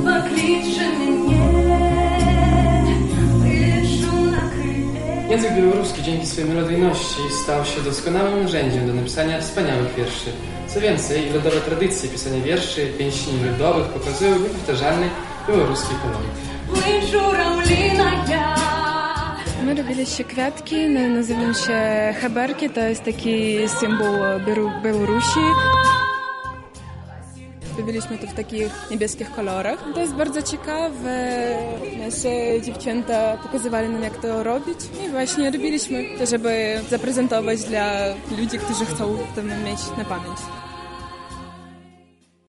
Język białoruski dzięki swojej melodyjności stał się doskonałym narzędziem do napisania wspaniałych wierszy. Co więcej, ludowe tradycje pisania wierszy, pieśni ludowych pokazują niepowtarzalny białoruski koloryt. My robiliśmy kwiatki, nazywają się heberki, to jest taki symbol Białorusi. Robiliśmy to w takich niebieskich kolorach. To jest bardzo ciekawe. Nasze dziewczęta pokazywali nam, jak to robić. I właśnie robiliśmy to, żeby zaprezentować dla ludzi, którzy chcą to mieć na pamięć.